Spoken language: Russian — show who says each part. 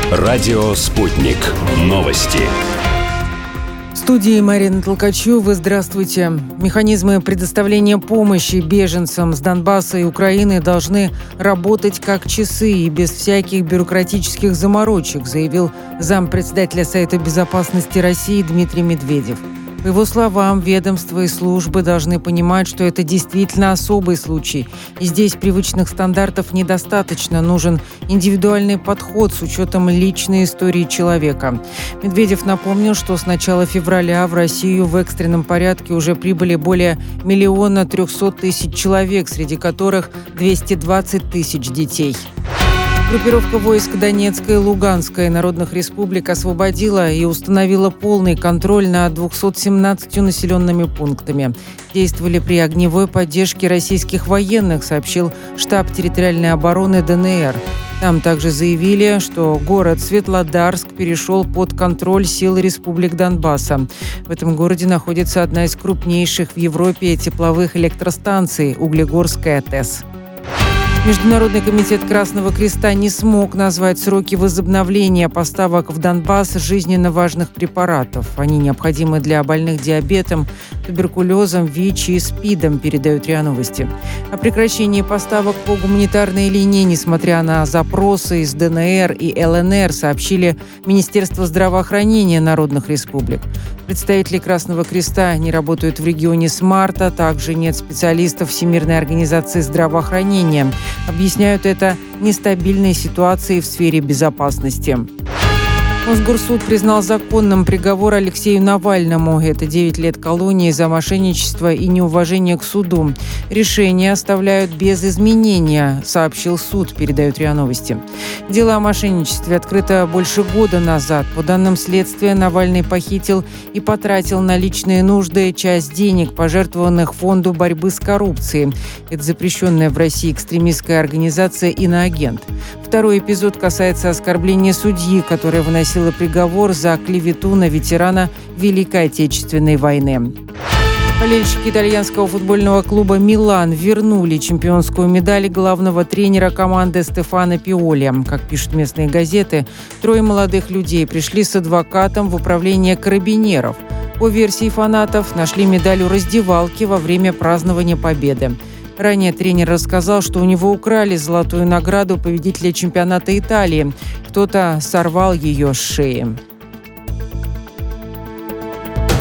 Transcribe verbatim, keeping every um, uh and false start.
Speaker 1: Радио «Спутник». Новости.
Speaker 2: В студии Марина Толкачева. Здравствуйте. Механизмы предоставления помощи беженцам с Донбасса и Украины должны работать как часы и без всяких бюрократических заморочек, заявил зампредседателя Совета безопасности России Дмитрий Медведев. По его словам, ведомства и службы должны понимать, что это действительно особый случай. И здесь привычных стандартов недостаточно. Нужен индивидуальный подход с учетом личной истории человека. Медведев напомнил, что с начала февраля в Россию в экстренном порядке уже прибыли более миллиона трехсот тысяч человек, среди которых двести двадцать тысяч детей. Группировка войск Донецкой и Луганской народных республик освободила и установила полный контроль над двумястами семнадцатью населенными пунктами. Действовали при огневой поддержке российских военных, сообщил штаб территориальной обороны ДНР. Там также заявили, что город Светлодарск перешел под контроль сил республик Донбасса. В этом городе находится одна из крупнейших в Европе тепловых электростанций – Углегорская ТЭС. Международный комитет Красного Креста не смог назвать сроки возобновления поставок в Донбасс жизненно важных препаратов. Они необходимы для больных диабетом, туберкулезом, ВИЧ и СПИДом, передают РИА Новости. О прекращении поставок по гуманитарной линии, несмотря на запросы из ДНР и ЛНР, сообщили Министерство здравоохранения народных республик. Представители Красного Креста не работают в регионе с марта, также нет специалистов Всемирной организации здравоохранения. Объясняют это нестабильной ситуацией в сфере безопасности. Мосгорсуд признал законным приговор Алексею Навальному. Это девять лет колонии за мошенничество и неуважение к суду. Решение оставляют без изменения, сообщил суд, передают РИА Новости. Дело о мошенничестве открыто больше года назад. По данным следствия, Навальный похитил и потратил на личные нужды часть денег, пожертвованных Фонду борьбы с коррупцией. Это запрещенная в России экстремистская организация «Иноагент». Второй эпизод касается оскорбления судьи, которая выносила приговор за клевету на ветерана Великой Отечественной войны. Болельщики итальянского футбольного клуба «Милан» вернули чемпионскую медаль главного тренера команды Стефано Пиоли. Как пишут местные газеты, трое молодых людей пришли с адвокатом в управление карабинеров. По версии фанатов, нашли медаль у раздевалки во время празднования победы. Ранее тренер рассказал, что у него украли золотую награду победителя чемпионата Италии. Кто-то сорвал ее с шеи.